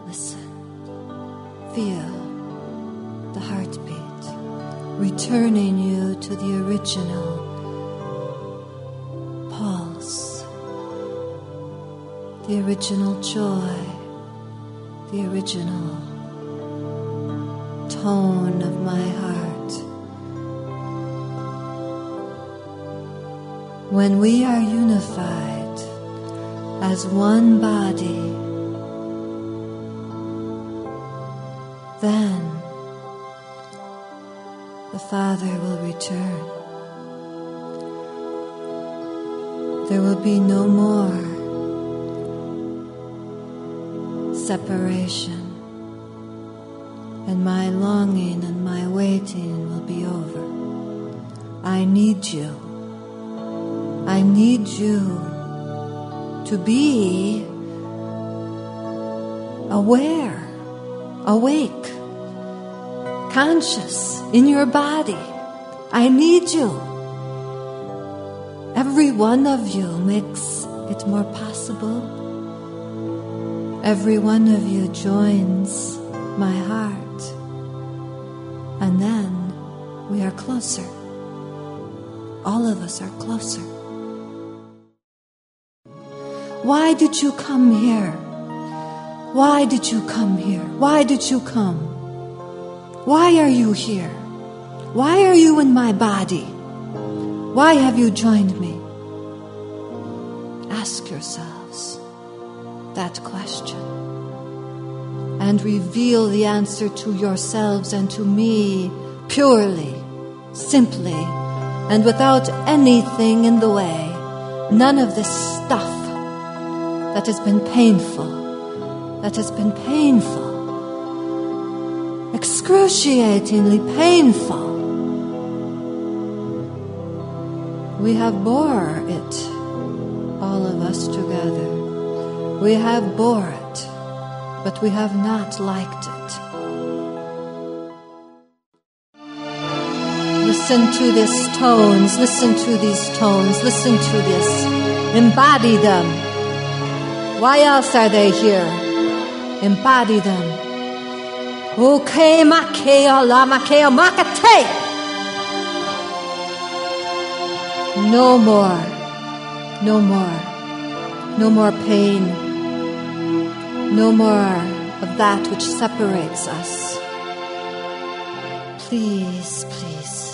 Listen. Feel the heartbeat returning you to the original pulse, the original joy, the original tone of my heart. When we are unified as one body, then the Father will return. There will be no more separation, and my longing and my waiting will be over. I need you. I need you to be aware, awake, conscious in your body. I need you. Every one of you makes it more possible. Every one of you joins my heart. And then we are closer. All of us are closer. Why did you come here? Why did you come here? Why did you come? Why are you here? Why are you in my body? Why have you joined me? Ask yourselves that question and reveal the answer to yourselves and to me purely, simply, and without anything in the way. None of this stuff that has been painful, excruciatingly painful. We have bore it, all of us together. We have bore it, but we have not liked it. Listen to these tones, listen to these tones, listen to this. Embody them. Why else are they here? Embody them. Okay, makea la makea makate. No more. No more. No more pain. No more of that which separates us. Please, please.